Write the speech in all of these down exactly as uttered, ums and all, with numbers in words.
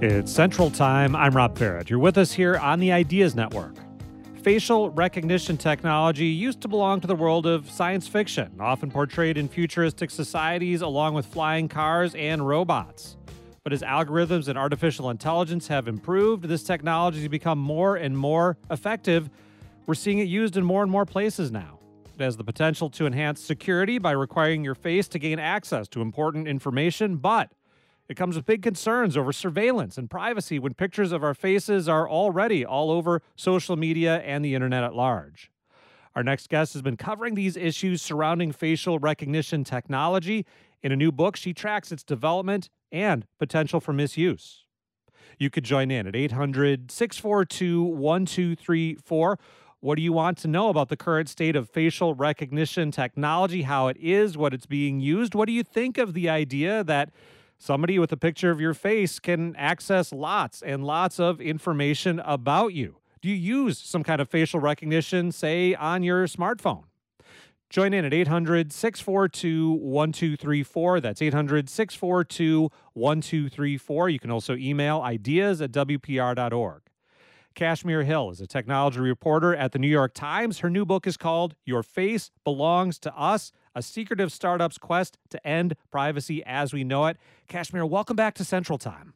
It's Central Time. I'm Rob Barrett. You're with us here on the Ideas Network. Facial recognition technology used to belong to the world of science fiction, often portrayed in futuristic societies along with flying cars and robots. But as algorithms and artificial intelligence have improved, this technology has become more and more effective. We're seeing it used in more and more places now. It has the potential to enhance security by requiring your face to gain access to important information, but it comes with big concerns over surveillance and privacy when pictures of our faces are already all over social media and the internet at large. Our next guest has been covering these issues surrounding facial recognition technology. In a new book, she tracks its development and potential for misuse. You could join in at eight hundred, six four two, one two three four. What do you want to know about the current state of facial recognition technology, how it is, what it's being used? What do you think of the idea that somebody with a picture of your face can access lots and lots of information about you? Do you use some kind of facial recognition, say, on your smartphone? Join in at eight hundred, six four two, one two three four. That's eight hundred, six four two, one two three four. You can also email ideas at w p r dot org. Kashmir Hill is a technology reporter at the New York Times. Her new book is called Your Face Belongs to Us, a secretive startup's quest to end privacy as we know it. Kashmir, welcome back to Central Time.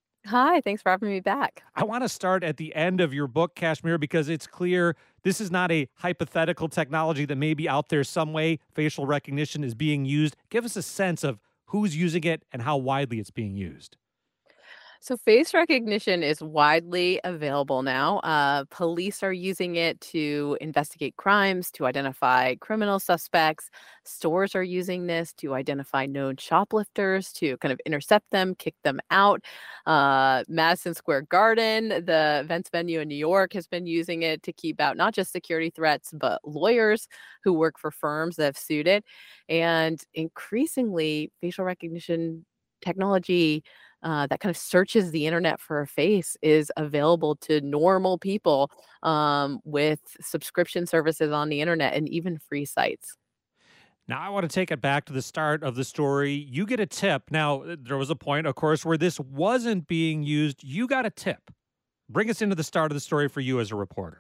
Hi, thanks for having me back. I want to start at the end of your book, Kashmir, because it's clear this is not a hypothetical technology that may be out there some way. Facial recognition is being used. Give us a sense of who's using it and how widely it's being used. So, face recognition is widely available now. Uh, police are using it to investigate crimes, to identify criminal suspects. Stores are using this to identify known shoplifters, to kind of intercept them, kick them out. Uh, Madison Square Garden, the events venue in New York, has been using it to keep out not just security threats, but lawyers who work for firms that have sued it. And increasingly, facial recognition technology uh, that kind of searches the internet for a face is available to normal people um, with subscription services on the internet and even free sites. Now, I want to take it back to the start of the story. You get a tip. Now, there was a point, of course, where this wasn't being used. You got a tip. Bring us into the start of the story for you as a reporter.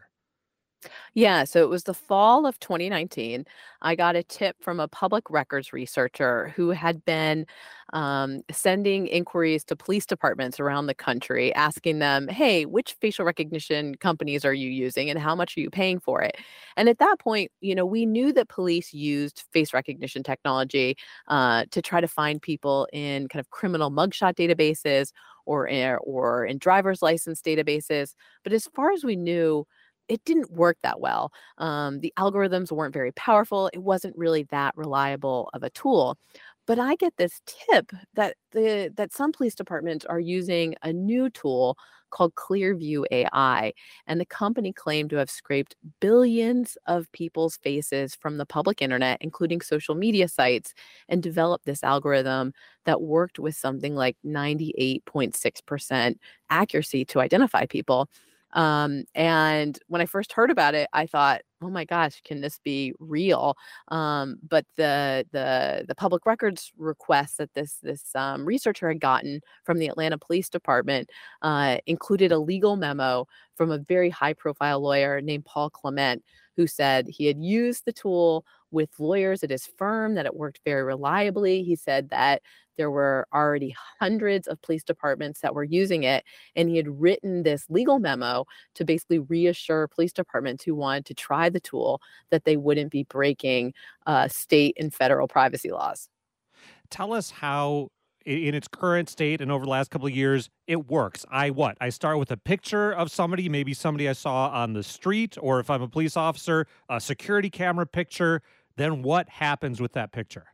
Yeah, so it was the fall of twenty nineteen. I got a tip from a public records researcher who had been um, sending inquiries to police departments around the country, asking them, hey, which facial recognition companies are you using and how much are you paying for it? And at that point, you know, we knew that police used face recognition technology uh, to try to find people in kind of criminal mugshot databases or, in- or in driver's license databases. But as far as we knew, it didn't work that well. Um, the algorithms weren't very powerful. It wasn't really that reliable of a tool. But I get this tip that the that some police departments are using a new tool called Clearview A I, and the company claimed to have scraped billions of people's faces from the public internet, including social media sites, and developed this algorithm that worked with something like ninety-eight point six percent accuracy to identify people. Um, and when I first heard about it, I thought, "Oh my gosh, can this be real?" Um, but the the the public records request that this this um, researcher had gotten from the Atlanta Police Department uh, included a legal memo from a very high profile lawyer named Paul Clement, who said he had used the tool with lawyers at his firm, that it worked very reliably. He said that there were already hundreds of police departments that were using it, and he had written this legal memo to basically reassure police departments who wanted to try the tool that they wouldn't be breaking uh, state and federal privacy laws. Tell us how, i- in its current state and over the last couple of years, it works. I what? I start with a picture of somebody, maybe somebody I saw on the street, or if I'm a police officer, a security camera picture. Then what happens with that picture?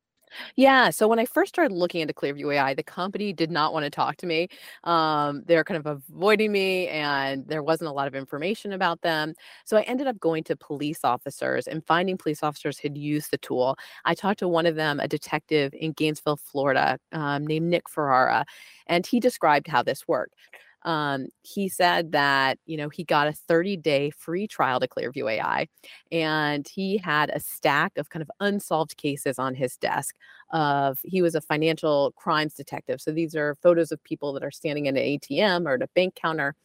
Yeah, so when I first started looking into Clearview A I, the company did not want to talk to me. Um, they're kind of avoiding me, and there wasn't a lot of information about them. So I ended up going to police officers and finding police officers had used the tool. I talked to one of them, a detective in Gainesville, Florida, um, named Nick Ferrara, and he described how this worked. Um, he said that, you know, he got a thirty day free trial to Clearview A I, and he had a stack of kind of unsolved cases on his desk of he was a financial crimes detective. So these are photos of people that are standing in an A T M or at a bank counter,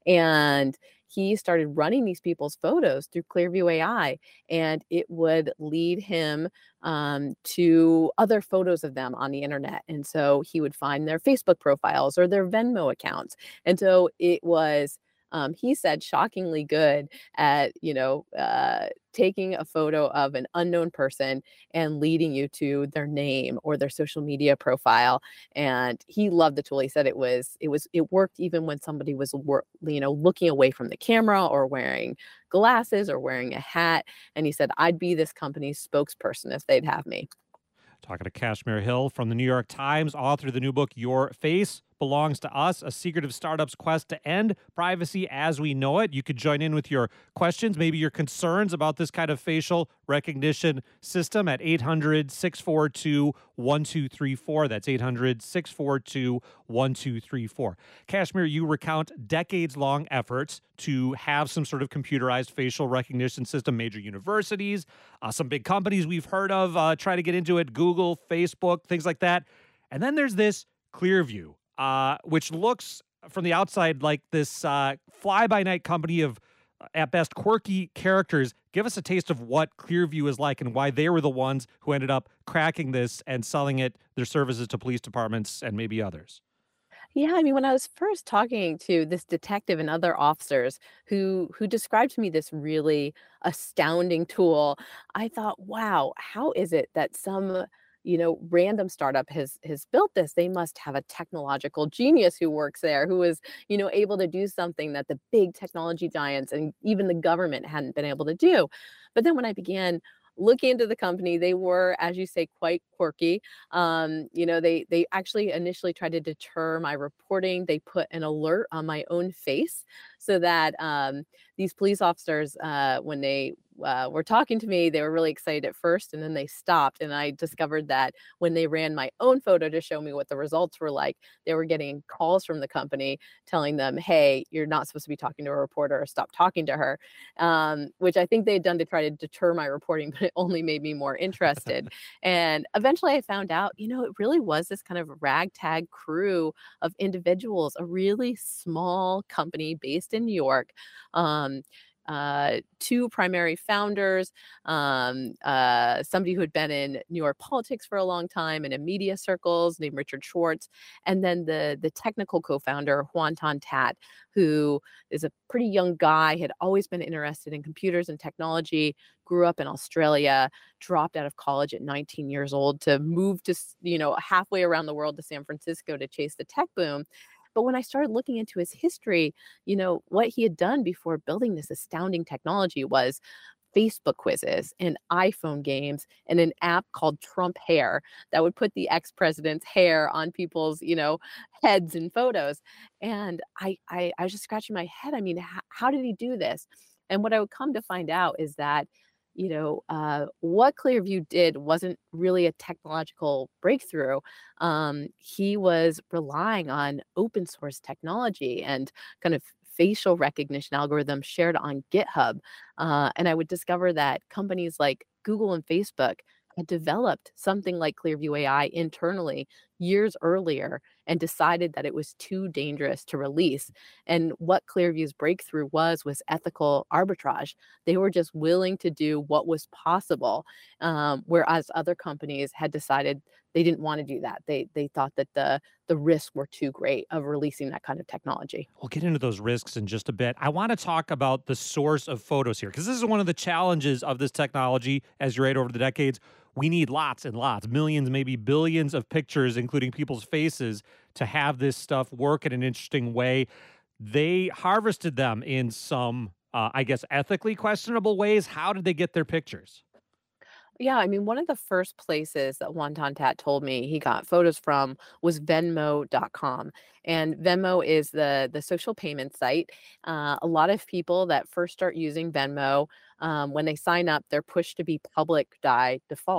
and he started running these people's photos through Clearview A I, and it would lead him um, to other photos of them on the internet. And so he would find their Facebook profiles or their Venmo accounts. And so it was, um, he said, shockingly good at, you know, uh, taking a photo of an unknown person and leading you to their name or their social media profile. And he loved the tool. He said it was it was it worked even when somebody was wor- you know looking away from the camera or wearing glasses or wearing a hat. And he said I'd be this company's spokesperson if they'd have me. Talking to Kashmir Hill from the New York Times, author of the new book, Your Face Belongs to Us, A Secretive Startup's Quest to End Privacy as We Know It. You could join in with your questions, maybe your concerns about this kind of facial recognition system at eight hundred, six four two, one two three four. That's eight hundred, six four two, one two three four. Kashmir, you recount decades-long efforts to have some sort of computerized facial recognition system. Major universities, uh, some big companies we've heard of uh, try to get into it, Google, Facebook, things like that. And then there's this Clearview, uh, which looks from the outside like this uh, fly-by-night company of, uh, at best, quirky characters. Give us a taste of what Clearview is like and why they were the ones who ended up cracking this and selling it, their services to police departments and maybe others. Yeah, I mean, when I was first talking to this detective and other officers who who described to me this really astounding tool, I thought, wow, how is it that some, you know, random startup has has built this? They must have a technological genius who works there, who is, you know, able to do something that the big technology giants and even the government hadn't been able to do. But then when I began looking into the company, they were, as you say, quite quirky. Um, you know, they they actually initially tried to deter my reporting. They put an alert on my own face so that um, these police officers, uh, when they uh, were talking to me, they were really excited at first, and then they stopped. And I discovered that when they ran my own photo to show me what the results were like, they were getting calls from the company telling them, "Hey, you're not supposed to be talking to a reporter, or stop talking to her," um, which I think they had done to try to deter my reporting, but it only made me more interested. And eventually I found out, you know, it really was this kind of ragtag crew of individuals, a really small company based in New York. Um, uh, two primary founders, um, uh, somebody who had been in New York politics for a long time and in media circles named Richard Schwartz, and then the the technical co-founder, Juan Ton Tat, who is a pretty young guy, had always been interested in computers and technology, grew up in Australia, dropped out of college at nineteen years old to move to, s- you know, halfway around the world to San Francisco to chase the tech boom. But when I started looking into his history, you know, what he had done before building this astounding technology was Facebook quizzes and iPhone games and an app called Trump Hair that would put the ex-president's hair on people's, you know, heads and photos. And I I, I was just scratching my head. I mean, how, how did he do this? And what I would come to find out is that, you know, uh, what Clearview did wasn't really a technological breakthrough. Um, he was relying on open source technology and kind of facial recognition algorithms shared on GitHub. Uh, and I would discover that companies like Google and Facebook had developed something like Clearview A I internally years earlier and decided that it was too dangerous to release. And what Clearview's breakthrough was was ethical arbitrage. They were just willing to do what was possible, um, whereas other companies had decided they didn't want to do that. They they thought that the the risks were too great of releasing that kind of technology. We'll get into those risks in just a bit. I want to talk about the source of photos here because this is one of the challenges of this technology as you rate over the decades. We need lots and lots, millions, maybe billions of pictures, including people's faces, to have this stuff work in an interesting way. They harvested them in some, uh, I guess, ethically questionable ways. How did they get their pictures? Yeah, I mean, one of the first places that Wonton Tat told me he got photos from was Venmo dot com. And Venmo is the the social payment site. Uh, a lot of people that first start using Venmo, um, when they sign up, they're pushed to be public by default.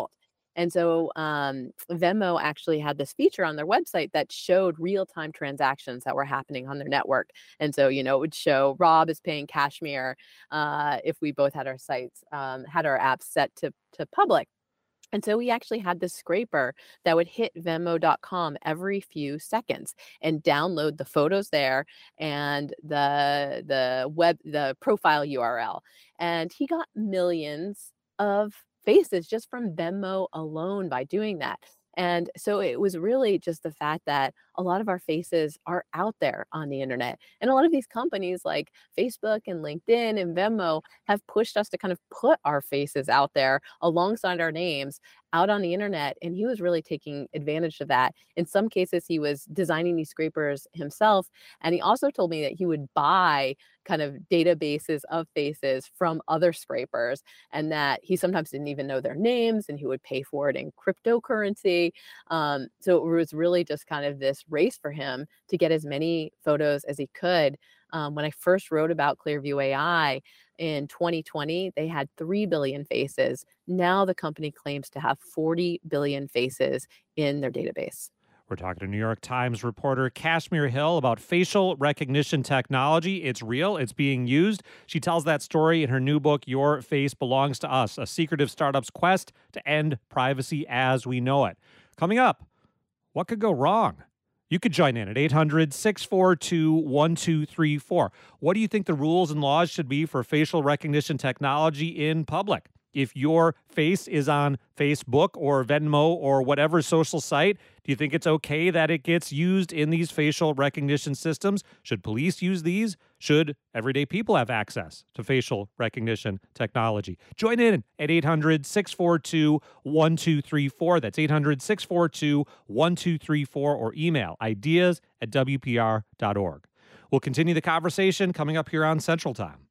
And so um, Venmo actually had this feature on their website that showed real-time transactions that were happening on their network. And so, you know, it would show Rob is paying Kashmir uh, if we both had our sites, um, had our apps set to to public. And so we actually had this scraper that would hit Venmo dot com every few seconds and download the photos there and the the web the profile U R L. And he got millions of faces just from Venmo alone by doing that. And so it was really just the fact that a lot of our faces are out there on the internet. And a lot of these companies like Facebook and LinkedIn and Venmo have pushed us to kind of put our faces out there alongside our names out on the internet. And he was really taking advantage of that. In some cases, he was designing these scrapers himself. And he also told me that he would buy kind of databases of faces from other scrapers and that he sometimes didn't even know their names and he would pay for it in cryptocurrency. Um, so it was really just kind of this race for him to get as many photos as he could. Um, when I first wrote about Clearview A I in twenty twenty, they had three billion faces. Now the company claims to have forty billion faces in their database. We're talking to New York Times reporter Kashmir Hill about facial recognition technology. It's real. It's being used. She tells that story in her new book, Your Face Belongs to Us, a secretive startup's quest to end privacy as we know it. Coming up, what could go wrong? You could join in at eight hundred, six four two, one two three four. What do you think the rules and laws should be for facial recognition technology in public? If your face is on Facebook or Venmo or whatever social site, do you think it's okay that it gets used in these facial recognition systems? Should police use these? Should everyday people have access to facial recognition technology? Join in at eight hundred, six four two, one two three four. That's eight hundred, six four two, one two three four or email ideas at W P R dot org. We'll continue the conversation coming up here on Central Time.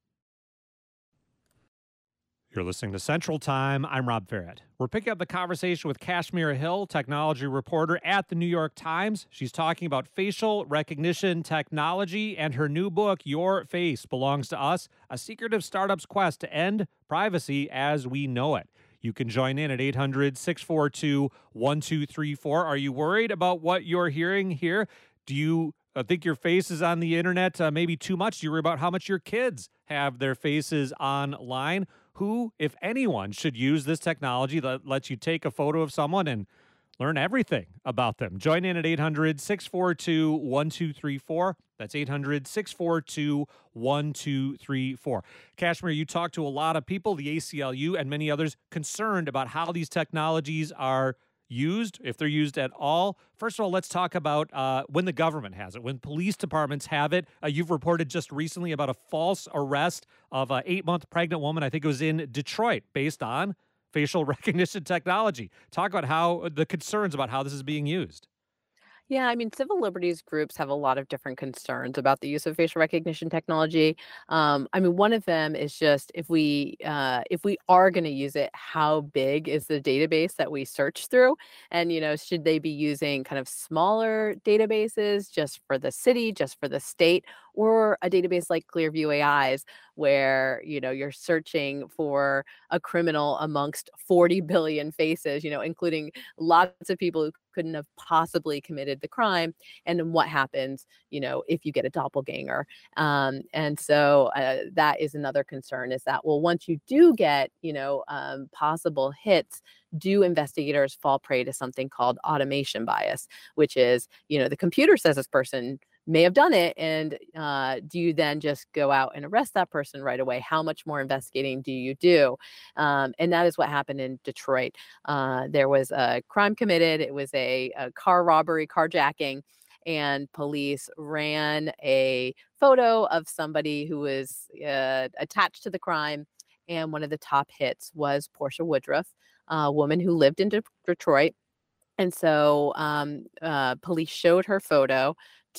You're listening to Central Time. I'm Rob Ferret. We're picking up the conversation with Kashmir Hill, technology reporter at the New York Times. She's talking about facial recognition technology and her new book, Your Face Belongs to Us, a secretive startup's quest to end privacy as we know it. You can join in at eight hundred, six four two, one two three four. Are you worried about what you're hearing here? Do you uh, think your face is on the internet uh, maybe too much? Do you worry about how much your kids have their faces online? Who, if anyone, should use this technology that lets you take a photo of someone and learn everything about them? Join in at eight hundred, six four two, one two three four. That's eight hundred, six four two, one two three four. Kashmir, you talk to a lot of people, the A C L U and many others, concerned about how these technologies are used, if they're used at all. First of all, let's talk about uh, when the government has it, when police departments have it. Uh, you've reported just recently about a false arrest of an eight-month pregnant woman, I think it was in Detroit, based on facial recognition technology. Talk about how the concerns about how this is being used. Yeah, I mean, civil liberties groups have a lot of different concerns about the use of facial recognition technology. Um, I mean, one of them is just if we uh, if we are going to use it, how big is the database that we search through? And you know, should they be using kind of smaller databases just for the city, just for the state, or a database like Clearview A I's, where you know you're searching for a criminal amongst forty billion faces, you know, including lots of people who couldn't have possibly committed the crime, and then what happens, you know, if you get a doppelganger. Um, and so uh, that is another concern is that, well, once you do get, you know, um, possible hits, do investigators fall prey to something called automation bias, which is, you know, the computer says this person may have done it, and uh, do you then just go out and arrest that person right away? How much more investigating do you do? Um, and that is what happened in Detroit. Uh, there was a crime committed. It was a, a car robbery, carjacking, and police ran a photo of somebody who was uh, attached to the crime. And one of the top hits was Portia Woodruff, a woman who lived in De- Detroit. And so um, uh, police showed her photo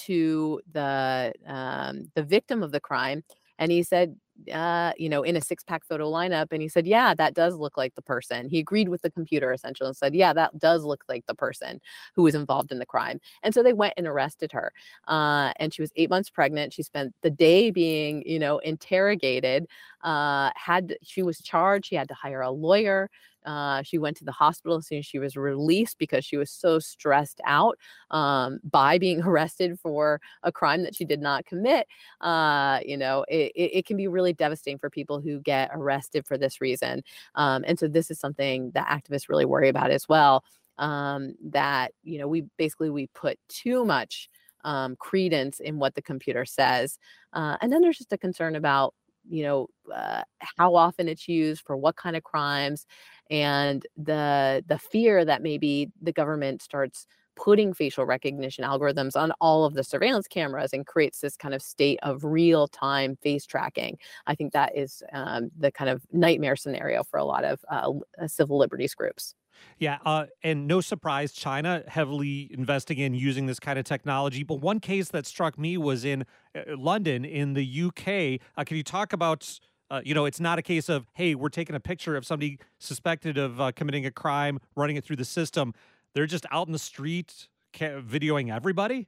to the um, the victim of the crime, and he said, uh, you know, in a six pack photo lineup, and he said, yeah, that does look like the person. He agreed with the computer essentially and said, yeah, that does look like the person who was involved in the crime. And so they went and arrested her, uh, and she was eight months pregnant. She spent the day being, you know, interrogated. Uh, had she was charged. She had to hire a lawyer Uh, she went to the hospital as soon as she was released because she was so stressed out um, by being arrested for a crime that she did not commit. Uh, you know, it, it, it can be really devastating for people who get arrested for this reason. Um, and so this is something that activists really worry about as well. Um, that, you know, we basically we put too much um, credence in what the computer says. Uh, and then there's just a concern about, you know, uh, how often it's used for what kind of crimes, and the the fear that maybe the government starts putting facial recognition algorithms on all of the surveillance cameras and creates this kind of state of real-time face tracking. I think that is um, the kind of nightmare scenario for a lot of uh, civil liberties groups. Yeah, uh, and no surprise, China heavily investing in using this kind of technology. But one case that struck me was in uh, London, in the U K. Uh, can you talk about, uh, you know, it's not a case of, hey, we're taking a picture of somebody suspected of uh, committing a crime, running it through the system. They're just out in the street ca- videoing everybody.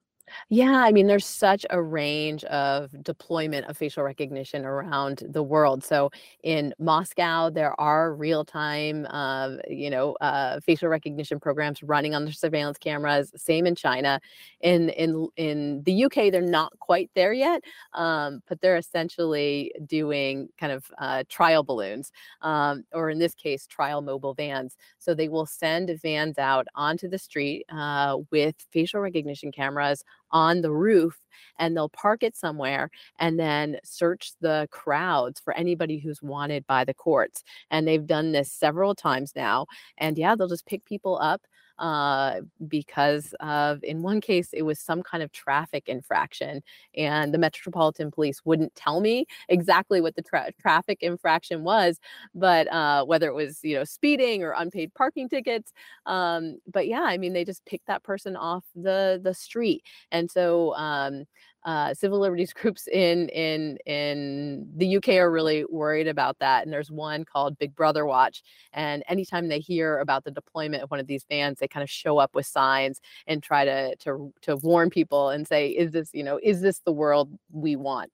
Yeah, I mean, there's such a range of deployment of facial recognition around the world. So in Moscow, there are real-time, uh, you know, uh, facial recognition programs running on the surveillance cameras. Same in China. In in in the U K, they're not quite there yet, um, but they're essentially doing kind of uh, trial balloons, um, or in this case, trial mobile vans. So they will send vans out onto the street uh, with facial recognition cameras on the roof, and they'll park it somewhere and then search the crowds for anybody who's wanted by the courts. And they've done this several times now. And yeah, they'll just pick people up uh, because of, in one case, it was some kind of traffic infraction. And the Metropolitan Police wouldn't tell me exactly what the tra- traffic infraction was, but uh, whether it was, you know, speeding or unpaid parking tickets. Um, but yeah, I mean, they just picked that person off the the street. And so um, uh, civil liberties groups in in in the U K are really worried about that. And there's one called Big Brother Watch. And anytime they hear about the deployment of one of these vans, they kind of show up with signs and try to to to warn people and say, is this, you know, is this the world we want?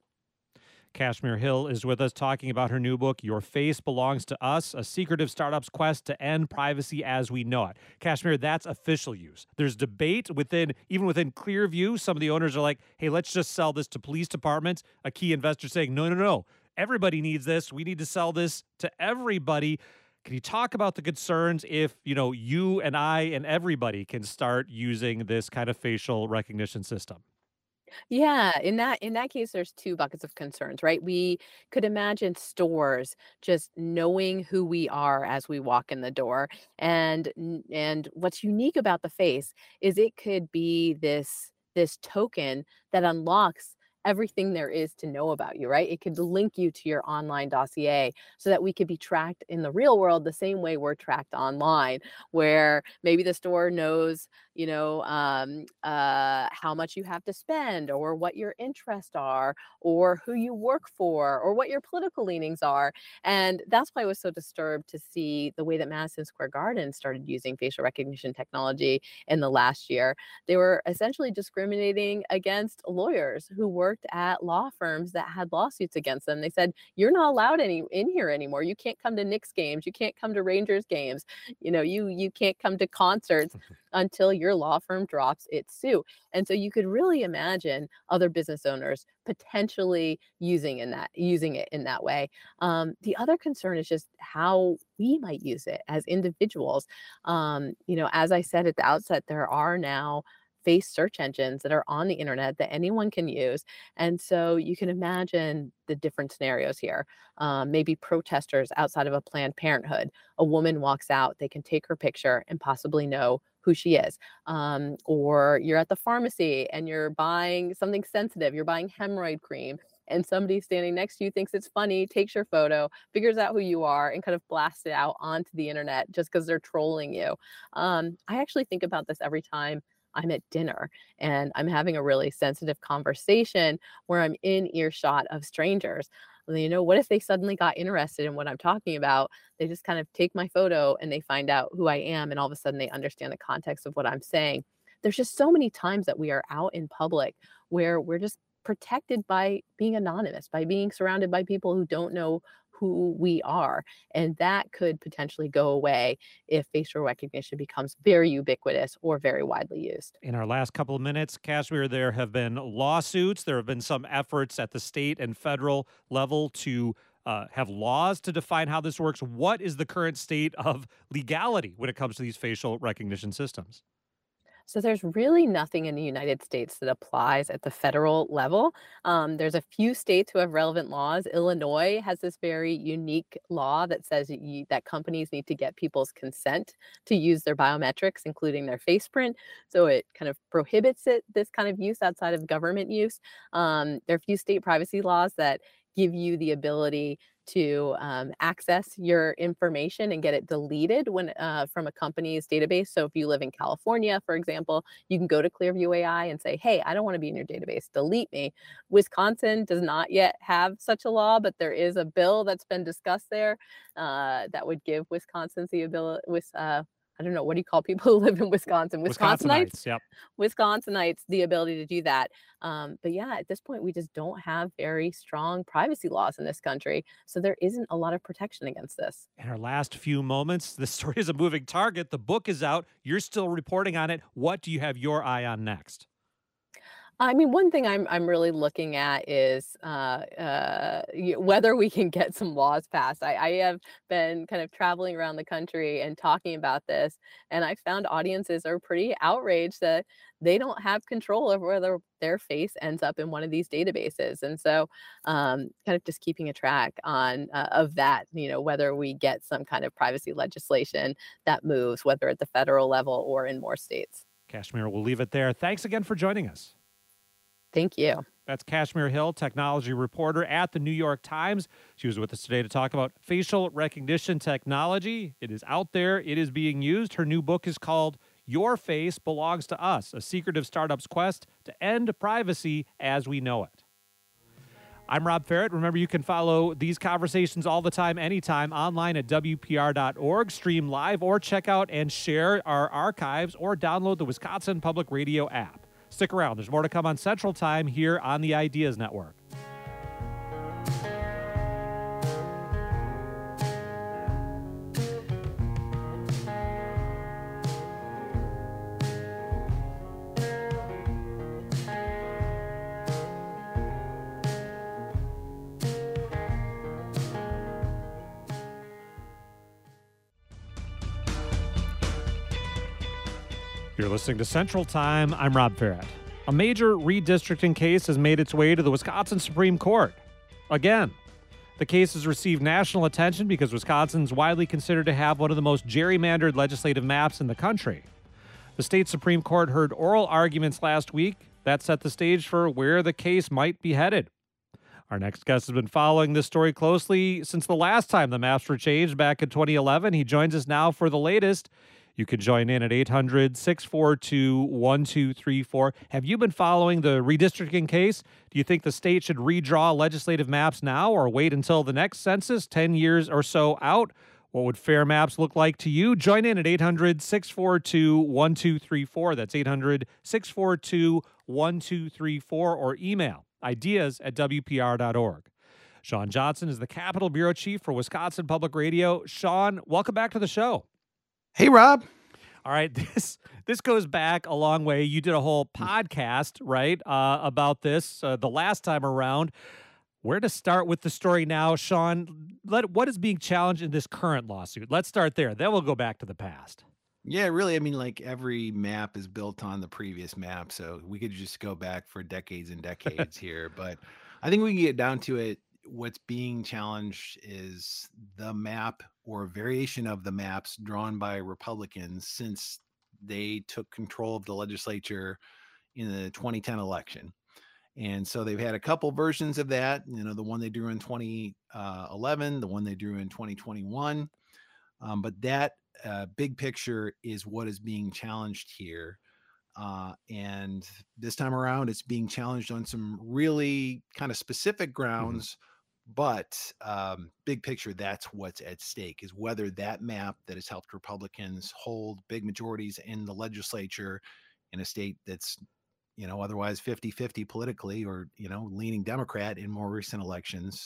Kashmir Hill is with us talking about her new book, Your Face Belongs to Us, A Secretive Startup's Quest to End Privacy as We Know It. Kashmir, that's official use. There's debate within, even within Clearview. Some of the owners are like, hey, let's just sell this to police departments. A key investor saying, no, no, no. Everybody needs this. We need to sell this to everybody. Can you talk about the concerns if, you know, you and I and everybody can start using this kind of facial recognition system? Yeah, in that in that case, there's two buckets of concerns, right? We could imagine stores just knowing who we are as we walk in the door. And n- and what's unique about the face is it could be this this token that unlocks everything there is to know about you, right? It could link you to your online dossier so that we could be tracked in the real world the same way we're tracked online, where maybe the store knows, you know, um, uh, how much you have to spend, or what your interests are, or who you work for, or what your political leanings are. And that's why I was so disturbed to see the way that Madison Square Garden started using facial recognition technology in the last year. They were essentially discriminating against lawyers who worked at law firms that had lawsuits against them. They said, you're not allowed any in here anymore. You can't come to Knicks games. You can't come to Rangers games. You know, you you can't come to concerts until your law firm drops its suit. And so you could really imagine other business owners potentially using in that using it in that way. Um, the other concern is just how we might use it as individuals. Um, you know, as I said at the outset, there are now face search engines that are on the internet that anyone can use. And so you can imagine the different scenarios here. Um, maybe protesters outside of a Planned Parenthood. A woman walks out, they can take her picture and possibly know who she is. Um, or you're at the pharmacy and you're buying something sensitive, you're buying hemorrhoid cream. And somebody standing next to you thinks it's funny, takes your photo, figures out who you are, and kind of blasts it out onto the internet just because they're trolling you. Um, I actually think about this every time I'm at dinner and I'm having a really sensitive conversation where I'm in earshot of strangers. Well, you know, what if they suddenly got interested in what I'm talking about? They just kind of take my photo and they find out who I am, and all of a sudden they understand the context of what I'm saying. There's just so many times that we are out in public where we're just protected by being anonymous, by being surrounded by people who don't know who we are. And that could potentially go away if facial recognition becomes very ubiquitous or very widely used. In our last couple of minutes, Kashmir, there have been lawsuits. There have been some efforts at the state and federal level to uh, have laws to define how this works. What is the current state of legality when it comes to these facial recognition systems? So there's really nothing in the United States that applies at the federal level. Um, there's a few states who have relevant laws. Illinois has this very unique law that says that you, that companies need to get people's consent to use their biometrics, including their face print. So it kind of prohibits it, this kind of use outside of government use. Um, there are a few state privacy laws that give you the ability to um, access your information and get it deleted when uh, from a company's database. So if you live in California, for example, you can go to Clearview A I and say, hey, I don't want to be in your database, delete me. Wisconsin does not yet have such a law, but there is a bill that's been discussed there uh, that would give Wisconsin the ability, with, uh, I don't know, what do you call people who live in Wisconsin? Wisconsinites? Wisconsinites, yep. Wisconsinites the ability to do that. Um, but yeah, at this point, we just don't have very strong privacy laws in this country. So there isn't a lot of protection against this. In our last few moments, the story is a moving target. The book is out. You're still reporting on it. What do you have your eye on next? I mean, one thing I'm I'm really looking at is uh, uh, y- whether we can get some laws passed. I, I have been kind of traveling around the country and talking about this, and I found audiences are pretty outraged that they don't have control over whether their face ends up in one of these databases. And so, um, kind of just keeping a track on uh, of that, you know, whether we get some kind of privacy legislation that moves, whether at the federal level or in more states. Kashmir, we'll leave it there. Thanks again for joining us. Thank you. That's Kashmir Hill, technology reporter at the New York Times. She was with us today to talk about facial recognition technology. It is out there. It is being used. Her new book is called Your Face Belongs to Us, A Secretive Startup's Quest to End Privacy as We Know It. I'm Rob Ferret. Remember, you can follow these conversations all the time, anytime, online at W P R dot org, stream live, or check out and share our archives, or download the Wisconsin Public Radio app. Stick around. There's more to come on Central Time here on the Ideas Network. You're listening to Central Time. I'm Rob Ferret. A major redistricting case has made its way to the Wisconsin Supreme Court. Again, the case has received national attention because Wisconsin's widely considered to have one of the most gerrymandered legislative maps in the country. The state Supreme Court heard oral arguments last week that set the stage for where the case might be headed. Our next guest has been following this story closely since the last time the maps were changed back in twenty eleven. He joins us now for the latest. You can join in at eight hundred, six four two, one two three four. Have you been following the redistricting case? Do you think the state should redraw legislative maps now or wait until the next census, ten years or so out? What would fair maps look like to you? Join in at eight hundred, six four two, one two three four. That's eight hundred, six four two, one two three four, or email ideas at W P R dot org. Sean Johnson is the Capitol Bureau Chief for Wisconsin Public Radio. Sean, welcome back to the show. Hey, Rob. All right, this this goes back a long way. You did a whole podcast, right, uh, about this uh, the last time around. Where to start with the story now, Sean? Let, what is being challenged in this current lawsuit? Let's start there. Then we'll go back to the past. Yeah, really. I mean, like every map is built on the previous map, so we could just go back for decades and decades here. But I think we can get down to it. What's being challenged is the map or a variation of the maps drawn by Republicans since they took control of the legislature in the twenty ten election. And so they've had a couple versions of that, you know, the one they drew in twenty eleven, the one they drew in twenty twenty-one. Um, but that uh, big picture is what is being challenged here. Uh, and this time around, it's being challenged on some really kind of specific grounds. Mm-hmm. But um, big picture, that's what's at stake, is whether that map that has helped Republicans hold big majorities in the legislature in a state that's, you know, otherwise fifty fifty politically or, you know, leaning Democrat in more recent elections,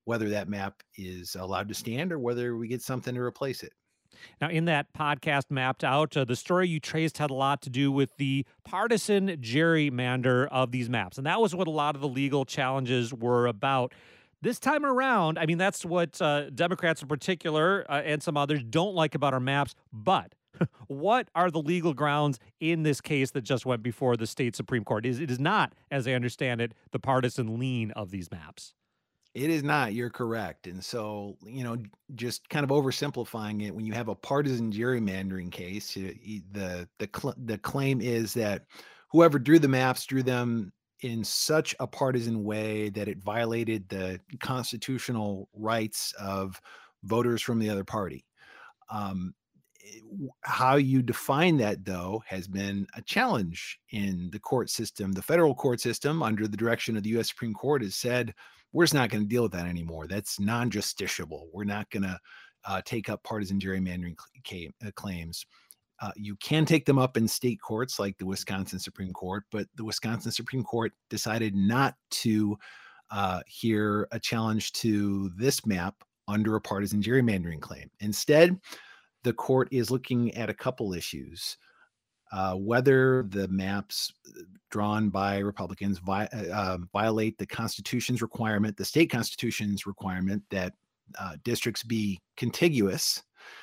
whether that map is allowed to stand or whether we get something to replace it. Now, in that podcast Mapped Out, uh, the story you traced had a lot to do with the partisan gerrymander of these maps. And that was what a lot of the legal challenges were about. This time around, I mean, that's what uh, Democrats in particular uh, and some others don't like about our maps. But what are the legal grounds in this case that just went before the state Supreme Court? It is, it is not, as I understand it, the partisan lean of these maps. It is not. You're correct. And so, you know, just kind of oversimplifying it, when you have a partisan gerrymandering case, you- you- the the cl- the claim is that whoever drew the maps drew them in such a partisan way that it violated the constitutional rights of voters from the other party. Um, it- w- how you define that, though, has been a challenge in the court system. The federal court system, under the direction of the U S Supreme Court, has said, we're just not going to deal with that anymore. That's non-justiciable. We're not going to uh, take up partisan gerrymandering cl- ca- uh, claims. Uh, you can take them up in state courts like the Wisconsin Supreme Court, but the Wisconsin Supreme Court decided not to uh, hear a challenge to this map under a partisan gerrymandering claim. Instead, the court is looking at a couple issues. Uh, whether the maps drawn by Republicans vi- uh, violate the Constitution's requirement, the state Constitution's requirement that uh, districts be contiguous,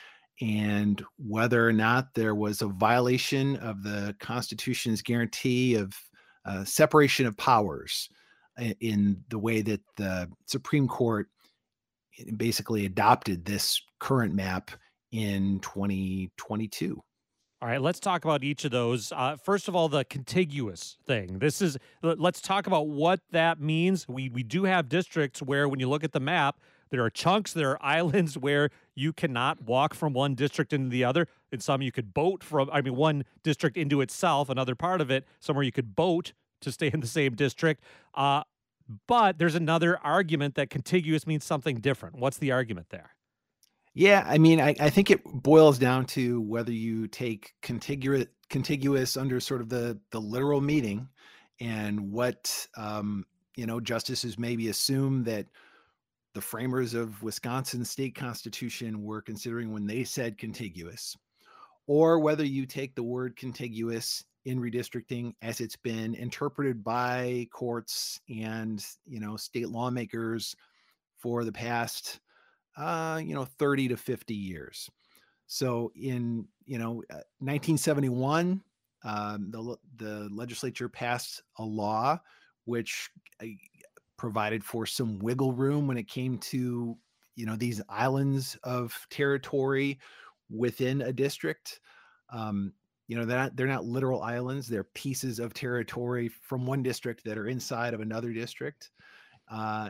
and whether or not there was a violation of the Constitution's guarantee of uh, separation of powers i- in the way that the Supreme Court basically adopted this current map in twenty twenty-two. All right, let's talk about each of those. Uh, first of all, the contiguous thing. This is let- let's talk about what that means. We we do have districts where, when you look at the map, there are chunks, there are islands where you cannot walk from one district into the other. In some, you could boat from. I mean, one district into itself, another part of it. Somewhere you could boat to stay in the same district. Uh, but there's another argument that contiguous means something different. What's the argument there? Yeah, I mean, I, I think it boils down to whether you take contiguous contiguous under sort of the the literal meaning, and what um, you know, justices maybe assume that the framers of Wisconsin state constitution were considering when they said contiguous, or whether you take the word contiguous in redistricting as it's been interpreted by courts and, you know, state lawmakers for the past uh, you know, thirty to fifty years. So in, you know, uh, nineteen seventy-one, um, the, le- the legislature passed a law which uh, provided for some wiggle room when it came to, you know, these islands of territory within a district. Um, you know, they're not, they're not literal islands. They're pieces of territory from one district that are inside of another district. Uh,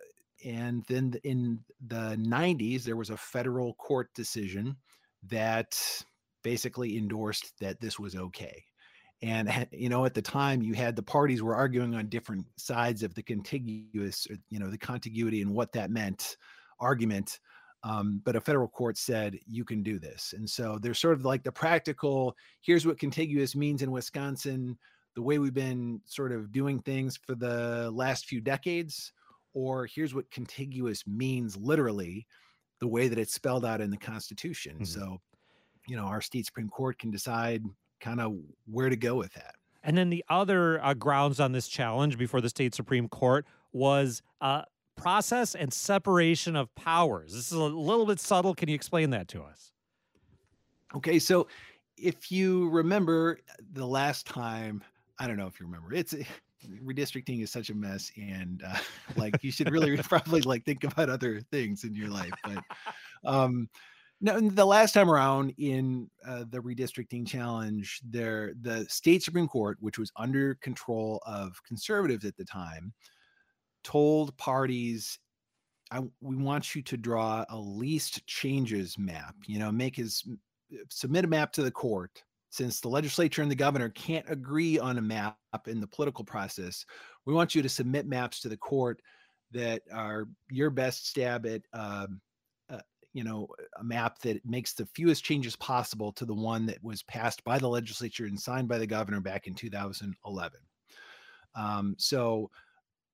and then in the nineties, there was a federal court decision that basically endorsed that this was okay. And ha- you know, at the time, you had the parties were arguing on different sides of the contiguous, or, you know, the contiguity and what that meant argument. Um, but a federal court said you can do this, and so there's sort of like the practical. Here's what contiguous means in Wisconsin, the way we've been sort of doing things for the last few decades, or here's what contiguous means literally, the way that it's spelled out in the Constitution. Mhm. So, you know, our state Supreme Court can decide kind of where to go with that. And then the other uh, grounds on this challenge before the state Supreme Court was uh, process and separation of powers. This is a little bit subtle. Can you explain that to us? Okay, so if you remember the last time, I don't know if you remember, it's redistricting is such a mess, and uh, like you should really probably like think about other things in your life. But um, no, the last time around in uh, the redistricting challenge, there the state Supreme Court, which was under control of conservatives at the time, told parties, I, we want you to draw a least changes map, you know, make his submit a map to the court. Since the legislature and the governor can't agree on a map in the political process, we want you to submit maps to the court that are your best stab at, um, uh, you know, a map that makes the fewest changes possible to the one that was passed by the legislature and signed by the governor back in two thousand eleven. Um, so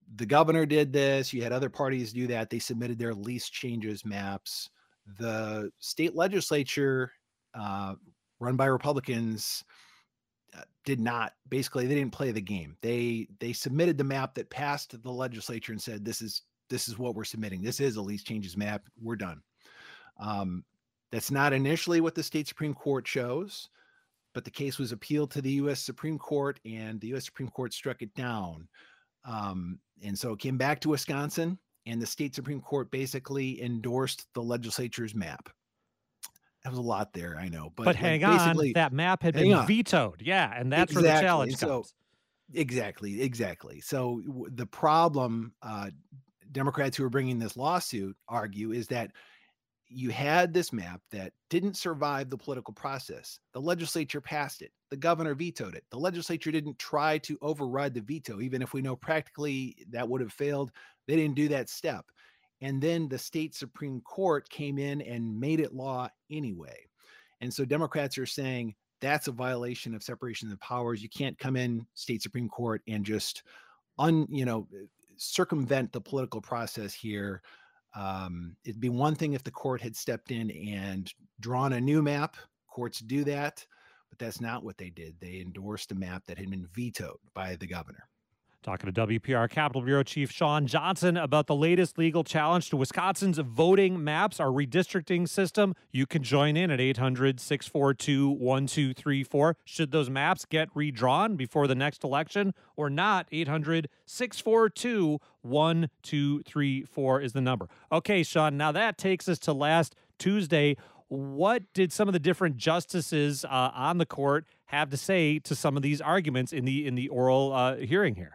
the governor did this. You had other parties do that. They submitted their least changes maps. The state legislature, uh, run by Republicans, uh, did not basically they didn't play the game. They they submitted the map that passed the legislature and said this is this is what we're submitting. This is a least changes map. We're done. Um, that's not initially what the state Supreme Court chose, but the case was appealed to the U S Supreme Court, and the U S Supreme Court struck it down. Um, and so it came back to Wisconsin, and the state Supreme Court basically endorsed the legislature's map. That was a lot there, I know, but, But like, hang on, basically, that map had hang been on. vetoed. Yeah, and that's where the Exactly. challenge And so comes. exactly, exactly. So w- the problem, uh, Democrats who are bringing this lawsuit argue, is that you had this map that didn't survive the political process. The legislature passed it. The governor vetoed it. The legislature didn't try to override the veto, even if we know practically that would have failed. They didn't do that step. And then the state Supreme Court came in and made it law anyway. And so Democrats are saying that's a violation of separation of powers. You can't come in, state Supreme Court, and just un, you know, circumvent the political process here. Um, it'd be one thing if the court had stepped in and drawn a new map. Courts do that, but that's not what they did. They endorsed a map that had been vetoed by the governor. Talking to W P R Capitol Bureau Chief Sean Johnson about the latest legal challenge to Wisconsin's voting maps, our redistricting system. You can join in at eight hundred, six four two, one two three four. Should those maps get redrawn before the next election or not? eight hundred, six four two, one two three four is the number. Okay, Sean, now that takes us to last Tuesday. What did some of the different justices uh, on the court have to say to some of these arguments in the in the oral uh, hearing here?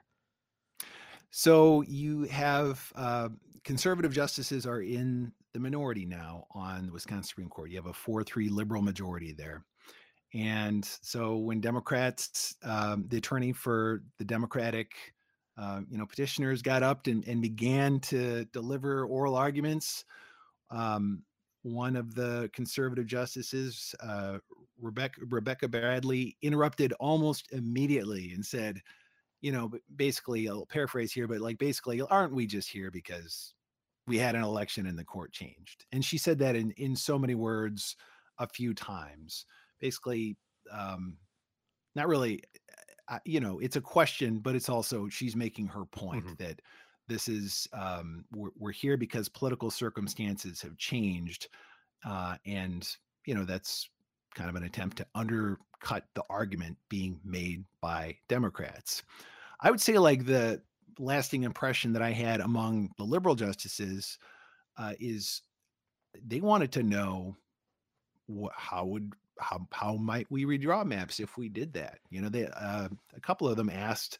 So you have uh, conservative justices are in the minority now on the Wisconsin Supreme Court. You have a four three liberal majority there. And so when Democrats, um, the attorney for the Democratic, uh, you know, petitioners got up and, and began to deliver oral arguments, um, one of the conservative justices, uh, Rebecca, Rebecca Bradley, interrupted almost immediately and said, you know, basically, I'll paraphrase here, but like basically, aren't we just here because we had an election and the court changed? And she said that in, in so many words a few times. Basically, um, not really, uh, you know, it's a question, but it's also she's making her point Mhm. that this is um, we're, we're here because political circumstances have changed, uh, and you know that's kind of an attempt to undercut the argument being made by Democrats. I would say like the lasting impression that I had among the liberal justices uh, is they wanted to know what, how would how how might we redraw maps if we did that? You know, they uh, a couple of them asked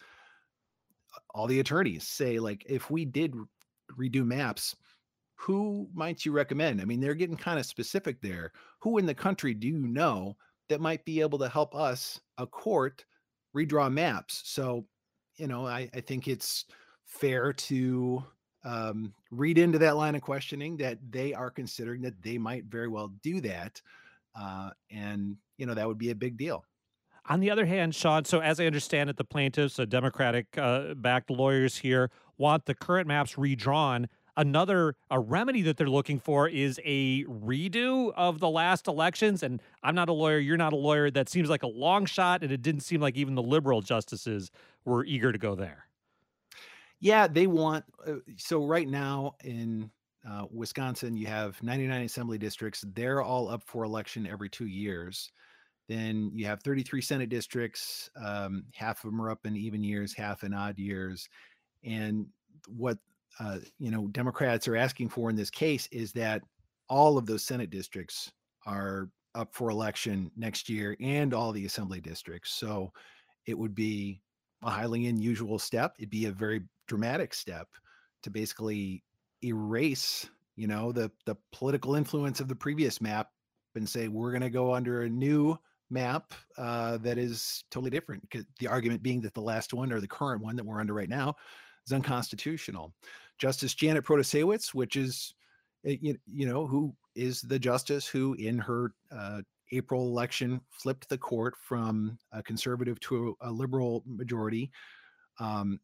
all the attorneys, say like if we did redo maps, who might you recommend? I mean, they're getting kind of specific there. Who in the country do you know that might be able to help us, a court, redraw maps? So, you know, I, I think it's fair to um, read into that line of questioning that they are considering that they might very well do that. Uh, and, you know, that would be a big deal. On the other hand, Sean, so as I understand it, the plaintiffs, the Democratic uh, backed lawyers here, want the current maps redrawn. Another a remedy that they're looking for is a redo of the last elections. And I'm not a lawyer, you're not a lawyer. That seems like a long shot, and it didn't seem like even the liberal justices were eager to go there. Yeah, they want. Uh, so right now in uh, Wisconsin, you have ninety-nine assembly districts. They're all up for election every two years. Then you have thirty-three Senate districts. Um, half of them are up in even years, half in odd years. And what uh, you know, Democrats are asking for in this case is that all of those Senate districts are up for election next year, and all the assembly districts. So it would be a highly unusual step. It'd be a very dramatic step to basically erase, you know, the the political influence of the previous map and say we're going to go under a new map uh, that is totally different. 'Cause the argument being that the last one or the current one that we're under right now is unconstitutional. Justice Janet Protasewicz, which is, uh, you, you know, who is the justice who in her uh, April election flipped the court from a conservative to a liberal majority. Um,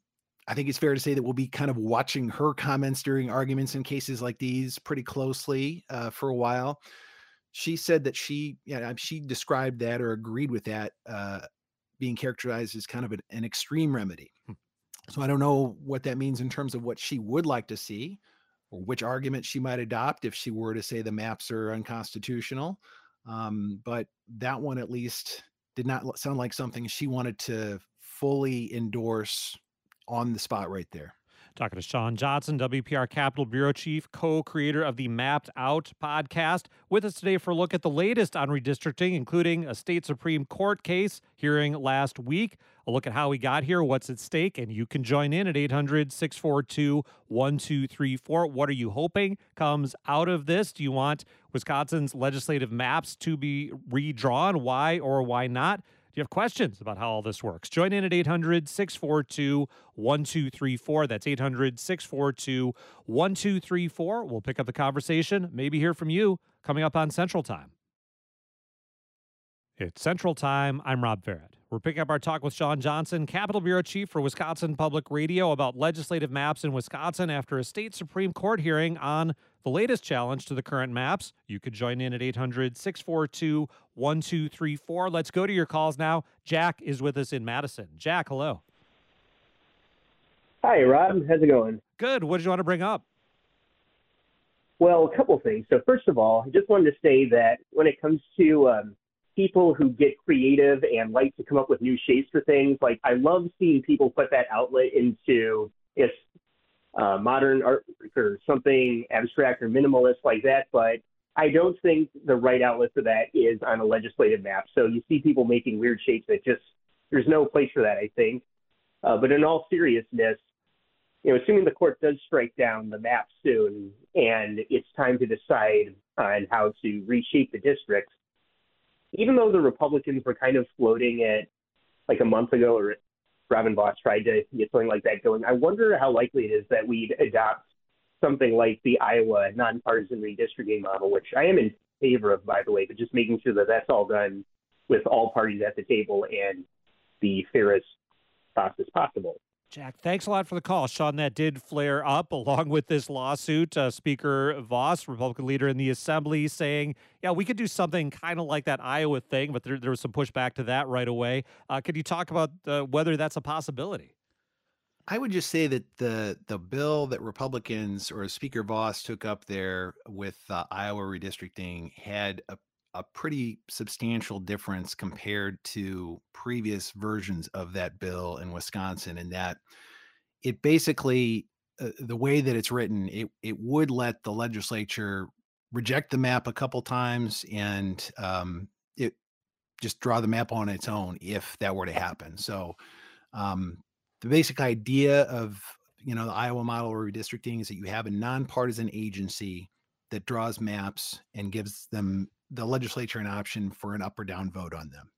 I think it's fair to say that we'll be kind of watching her comments during arguments in cases like these pretty closely uh, for a while. She said that she, yeah, she described that or agreed with that uh, being characterized as kind of an, an extreme remedy. Hmm. So I don't know what that means in terms of what she would like to see or which argument she might adopt if she were to say the maps are unconstitutional. Um, but that one at least did not l- sound like something she wanted to fully endorse on the spot right there. Talking to Sean Johnson, W P R Capitol Bureau Chief, co-creator of the Mapped Out podcast, with us today for a look at the latest on redistricting, including a state Supreme Court case hearing last week, a look at how we got here, what's at stake, and you can join in at eight hundred, six four two, one two three four. What are you hoping comes out of this? Do you want Wisconsin's legislative maps to be redrawn? Why or why not? Do you have questions about how all this works? Join in at eight hundred, six four two, one two three four. That's eight hundred, six four two, one two three four. We'll pick up the conversation, maybe hear from you coming up on Central Time. It's Central Time. I'm Rob Barrett. We're picking up our talk with Sean Johnson, Capitol Bureau Chief for Wisconsin Public Radio, about legislative maps in Wisconsin after a state Supreme Court hearing on the latest challenge to the current maps. You could join in at eight hundred, six four two, one two three four. Let's go to your calls now. Jack is with us in Madison. Jack, hello. Hi, Rob. How's it going? Good. What did you want to bring up? Well, a couple things. So first of all, I just wanted to say that when it comes to um, people who get creative and like to come up with new shapes for things, like I love seeing people put that outlet into if uh, modern art or something abstract or minimalist like that. But I don't think the right outlet for that is on a legislative map. So you see people making weird shapes that just, there's no place for that, I think. Uh, but in all seriousness, you know, assuming the court does strike down the map soon and it's time to decide on how to reshape the districts, even though the Republicans were kind of floating it like a month ago, or Robin Vos tried to get something like that going, I wonder how likely it is that we'd adopt something like the Iowa nonpartisan redistricting model, which I am in favor of, by the way, but just making sure that that's all done with all parties at the table and the fairest process possible. Jack, thanks a lot for the call. Sean, that did flare up along with this lawsuit. Uh, Speaker Vos, Republican leader in the Assembly, saying, yeah, we could do something kind of like that Iowa thing, but there, there was some pushback to that right away. Uh, could you talk about uh, whether that's a possibility? I would just say that the the bill that Republicans or Speaker Vos took up there with uh, Iowa redistricting had a, a pretty substantial difference compared to previous versions of that bill in Wisconsin, in that it basically, uh, the way that it's written, it it would let the legislature reject the map a couple times and um, it just draw the map on its own if that were to happen. So um, the basic idea of, you know, the Iowa model redistricting is that you have a nonpartisan agency that draws maps and gives them the legislature an option for an up or down vote on them.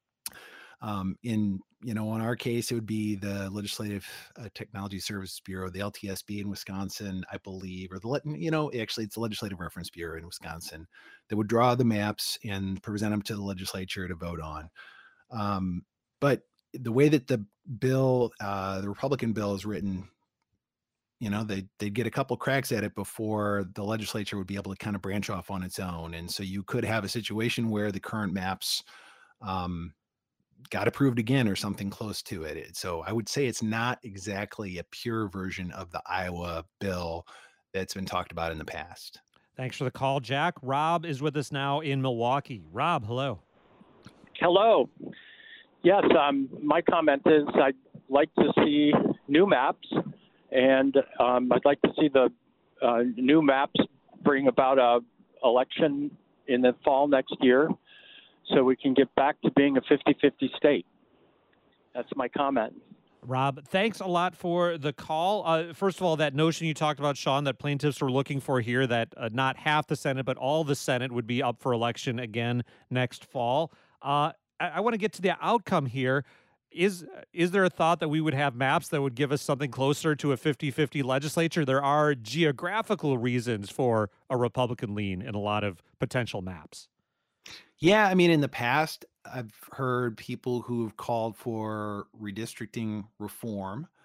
Um, in, you know, in our case, it would be the Legislative uh, Technology Services Bureau, the L T S B in Wisconsin, I believe, or the, you know, actually it's the Legislative Reference Bureau in Wisconsin that would draw the maps and present them to the legislature to vote on. Um, but the way that the bill, uh, the Republican bill is written, you know, they, they'd get a couple cracks at it before the legislature would be able to kind of branch off on its own. And so you could have a situation where the current maps um, got approved again or something close to it. So I would say it's not exactly a pure version of the Iowa bill that's been talked about in the past. Thanks for the call, Jack. Rob is with us now in Milwaukee. Rob, hello. Hello. Yes, um, my comment is I'd like to see new maps, and um, I'd like to see the uh, new maps bring about a election in the fall next year so we can get back to being a fifty-fifty state. That's my comment. Rob, thanks a lot for the call. Uh, first of all, that notion you talked about, Sean, that plaintiffs were looking for here, that uh, not half the Senate, but all the Senate would be up for election again next fall. Uh, I, I want to get to the outcome here. Is is there a thought that we would have maps that would give us something closer to a fifty-fifty legislature? There are geographical reasons for a Republican lean in a lot of potential maps. Yeah, I mean, in the past, I've heard people who've called for redistricting reform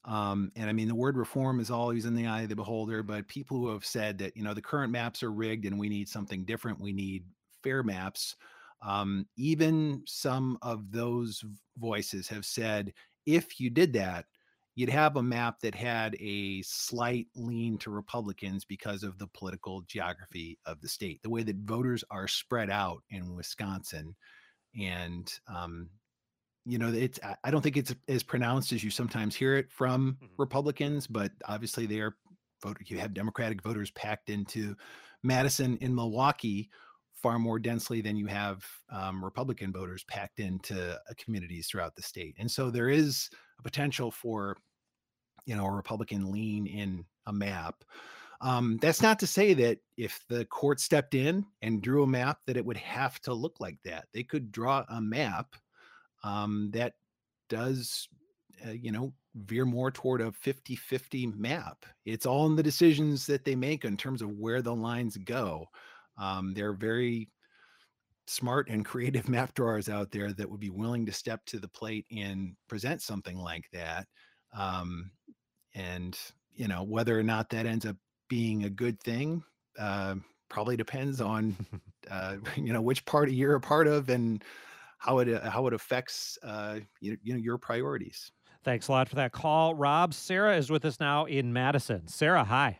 Um, and I mean, the word reform is always in the eye of the beholder, but people who have said that, you know, the current maps are rigged and we need something different, we need fair maps. Um, even some of those voices have said, if you did that, you'd have a map that had a slight lean to Republicans because of the political geography of the state, the way that voters are spread out in Wisconsin. And, um, you know, it's, I don't think it's as pronounced as you sometimes hear it from Mhm. Republicans, but obviously they are voter. You have Democratic voters packed into Madison and Milwaukee far more densely than you have um, Republican voters packed into uh, communities throughout the state. And so there is a potential for, you know, a Republican lean in a map. Um, that's not to say that if the court stepped in and drew a map that it would have to look like that. They could draw a map um, that does, uh, you know, veer more toward a fifty fifty map. It's all in the decisions that they make in terms of where the lines go. Um, they're very smart and creative map drawers out there that would be willing to step to the plate and present something like that. Um, and, you know, whether or not that ends up being a good thing, uh, probably depends on, uh, you know, which party you're a part of and how it uh, how it affects uh, you, you know your priorities. Thanks a lot for that call, Rob. Sarah is with us now in Madison. Sarah, hi.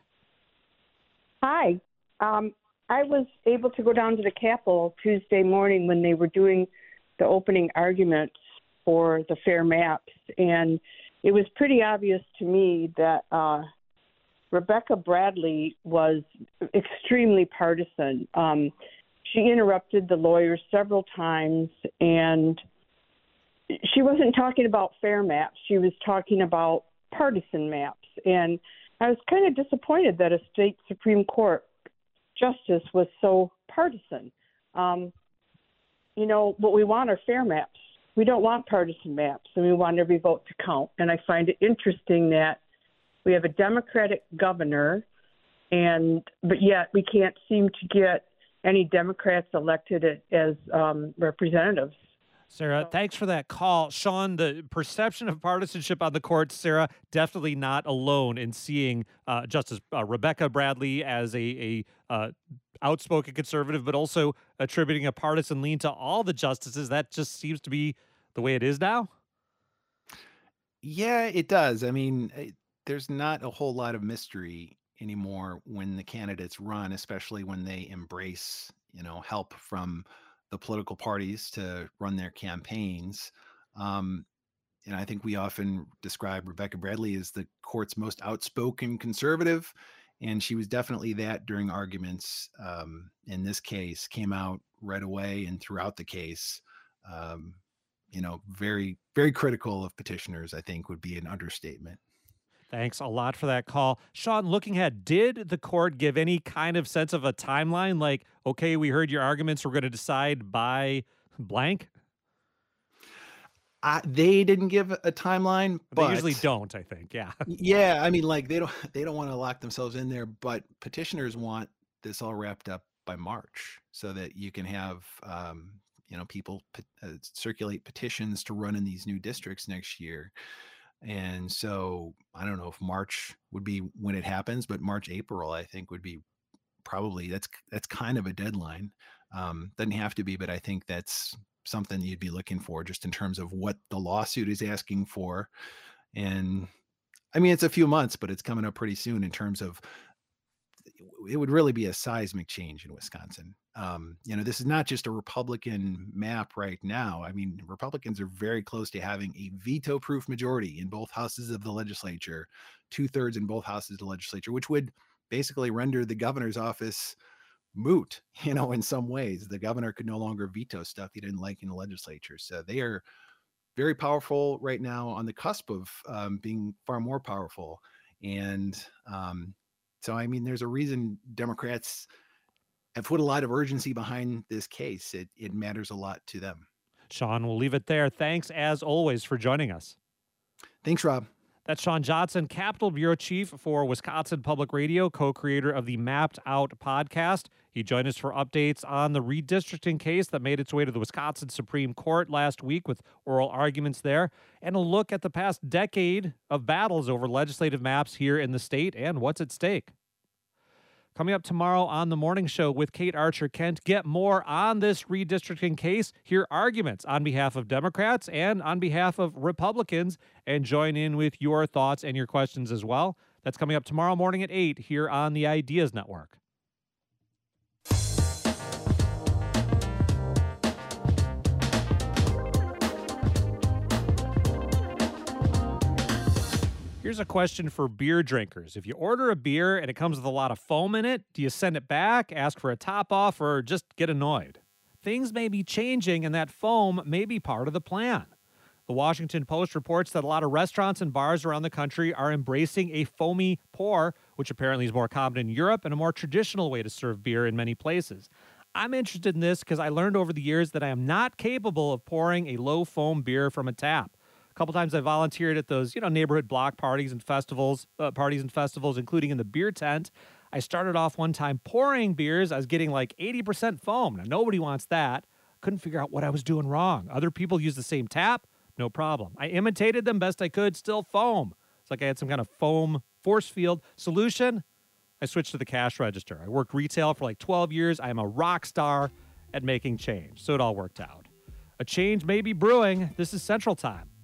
Hi. Um, I was able to go down to the Capitol Tuesday morning when they were doing the opening arguments for the fair maps, and it was pretty obvious to me that uh, Rebecca Bradley was extremely partisan. Um, she interrupted the lawyers several times, and she wasn't talking about fair maps. She was talking about partisan maps. And I was kind of disappointed that a state Supreme Court justice was so partisan. Um, you know, what we want are fair maps. We don't want partisan maps, and we want every vote to count. And I find it interesting that we have a Democratic governor, and but yet we can't seem to get any Democrats elected as um, representatives. Sarah, thanks for that call. Sean, the perception of partisanship on the court, Sarah, definitely not alone in seeing uh, Justice uh, Rebecca Bradley as a, a uh, outspoken conservative, but also attributing a partisan lean to all the justices. That just seems to be the way it is now. Yeah, it does. I mean, it, there's not a whole lot of mystery anymore when the candidates run, especially when they embrace, you know, help from the political parties to run their campaigns. Um, and I think we often describe Rebecca Bradley as the court's most outspoken conservative, and she was definitely that during arguments. Um, in this case, came out right away and throughout the case. Um, you know, very, very critical of petitioners, I think would be an understatement. Thanks a lot for that call. Sean, looking ahead, did the court give any kind of sense of a timeline? Like, okay, we heard your arguments, we're going to decide by blank? Uh, they didn't give a timeline, but they usually don't, I think. Yeah. yeah, I mean, like they don't they don't want to lock themselves in there, but petitioners want this all wrapped up by March so that you can have um, you know, people uh, circulate petitions to run in these new districts next year. And so I don't know if March would be when it happens, but March, April, I think would be probably that's that's kind of a deadline. Um, doesn't have to be, but I think that's something you'd be looking for just in terms of what the lawsuit is asking for. And I mean, it's a few months, but it's coming up pretty soon in terms of it would really be a seismic change in Wisconsin. Um, you know, this is not just a Republican map right now. I mean, Republicans are very close to having a veto-proof majority in both houses of the legislature, two-thirds in both houses of the legislature, which would basically render the governor's office moot, you know, in some ways. The governor could no longer veto stuff he didn't like in the legislature. So they are very powerful right now, on the cusp of um, being far more powerful. And um, so, I mean, there's a reason Democrats have put a lot of urgency behind this case. It, it matters a lot to them. Sean, we'll leave it there. Thanks, as always, for joining us. Thanks, Rob. That's Sean Johnson, Capitol Bureau Chief for Wisconsin Public Radio, co-creator of the Mapped Out podcast. He joined us for updates on the redistricting case that made its way to the Wisconsin Supreme Court last week with oral arguments there, and a look at the past decade of battles over legislative maps here in the state and what's at stake. Coming up tomorrow on The Morning Show with Kate Archer Kent, get more on this redistricting case, hear arguments on behalf of Democrats and on behalf of Republicans, and join in with your thoughts and your questions as well. That's coming up tomorrow morning at eight here on the Ideas Network. Here's a question for beer drinkers. If you order a beer and it comes with a lot of foam in it, do you send it back, ask for a top off, or just get annoyed? Things may be changing and that foam may be part of the plan. The Washington Post reports that a lot of restaurants and bars around the country are embracing a foamy pour, which apparently is more common in Europe and a more traditional way to serve beer in many places. I'm interested in this because I learned over the years that I am not capable of pouring a low foam beer from a tap. A couple times I volunteered at those, you know, neighborhood block parties and festivals, uh, parties and festivals, including in the beer tent. I started off one time pouring beers. I was getting like eighty percent foam. Now, nobody wants that. Couldn't figure out what I was doing wrong. Other people use the same tap. No problem. I imitated them best I could. Still foam. It's like I had some kind of foam force field solution. I switched to the cash register. I worked retail for like twelve years. I am a rock star at making change. So it all worked out. A change may be brewing. This is Central Time.